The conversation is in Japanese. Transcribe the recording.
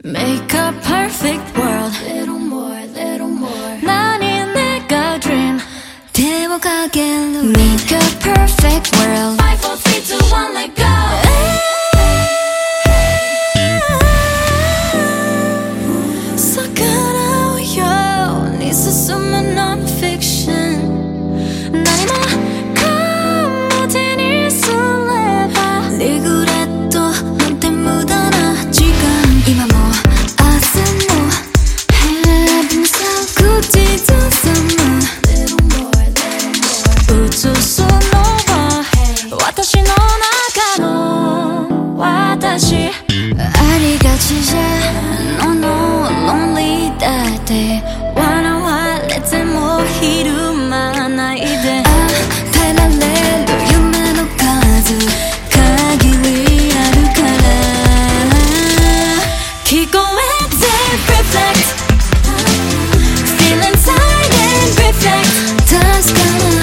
Make a perfect world Little more, little more 난이 내가 dream 대워 가게로 Make a perfect world 5, 4, 3, 2, 1, let go 사과나오요 네 스스로만 non-fiction 난이 막 모든 일술래 봐 리그레도 너한테 묻어놔 지금今も私の中の私ありがちじゃのの lonely だって笑われてもひるまないで与えられる夢の数限りあるから聞こえて reflect feel inside and reflect 確かな